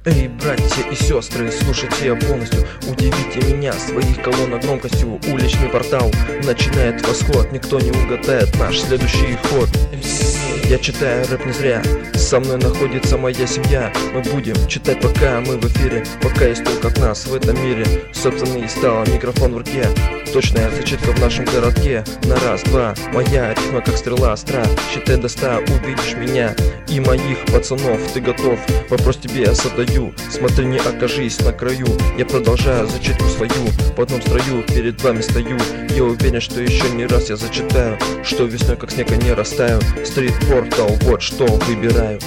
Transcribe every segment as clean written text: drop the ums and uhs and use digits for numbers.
Эй, братья и сестры, слушайте я полностью. Удивите меня своих колонок громкостью. Уличный портал начинает восход. Никто не угадает наш следующий ход. Я читаю рэп не зря. Со мной находится моя семья. Мы будем читать, пока мы в эфире. Пока есть только нас в этом мире. Собственный стал микрофон в руке. Точная зачитка в нашем городке. На раз, два, моя рифма как стрела остра. Считай до 100, увидишь меня и моих пацанов. Ты готов? Вопрос тебе я задаю. Смотри, не окажись на краю. Я продолжаю зачитку свою. В одном строю перед вами стою. Я уверен, что еще не раз я зачитаю, что весной как снега не растаю. Стрит портал, вот что выбираю.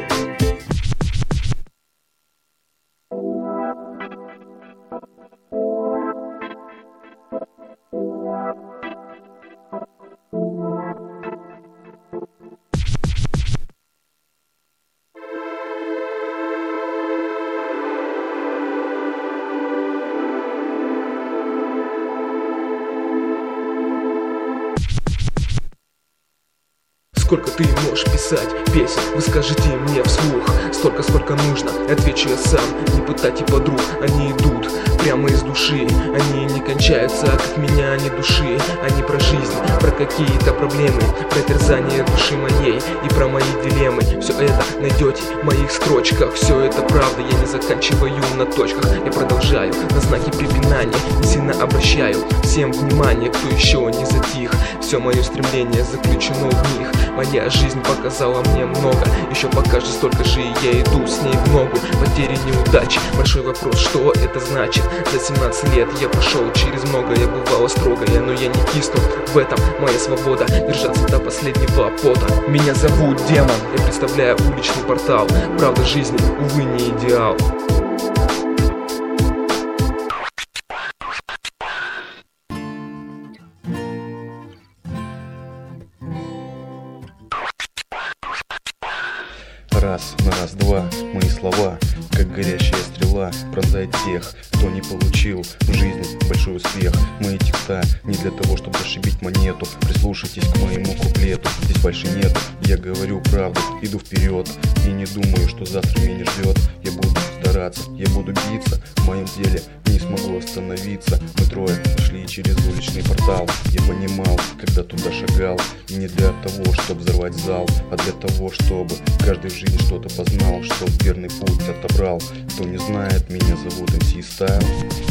Сколько ты можешь писать песен, вы скажите мне вслух. Столько, сколько нужно, отвечу я сам. Не пытайте подруг, они идут прямо из души. Они не кончаются, как меня, они души. Они про жизнь, про какие-то проблемы, про терзание души моей и про мои дилеммы. Все это найдете в моих строчках. Все это правда, я не заканчиваю на точках. Я продолжаю на знаки препинания. Сильно обращаю всем внимание, кто еще не затих. Все мое стремление заключено в них. Моя жизнь показала мне много, еще покажет, столько же и я иду с ней в ногу. Потери, неудачи, большой вопрос, что это значит. За 17 лет я прошел через многое, бывало строгое, но я не кисну. В этом моя свобода, держаться до последнего пота. Меня зовут Демон, я представляю уличный портал. Правда жизни, увы, не идеал. Раз, на раз, два, мои слова, как горящая стрела, пронзает тех, кто не получил в жизни большой успех. Мои текста не для того, чтобы зашибить монету. Прислушайтесь к моему куплету, здесь фальши нету. Я говорю правду, иду вперед и не думаю, что завтра меня не ждет. Я буду стараться, я буду биться, в моем деле не смогу остановиться. Мы трое шли через уличный портал. Я понимал, когда туда шагал, и не для того, чтобы взорвать зал, а для того, чтобы каждый в жизни что-то познал, чтоб верный путь отобрал. Кто не знает, меня зовут MC Style.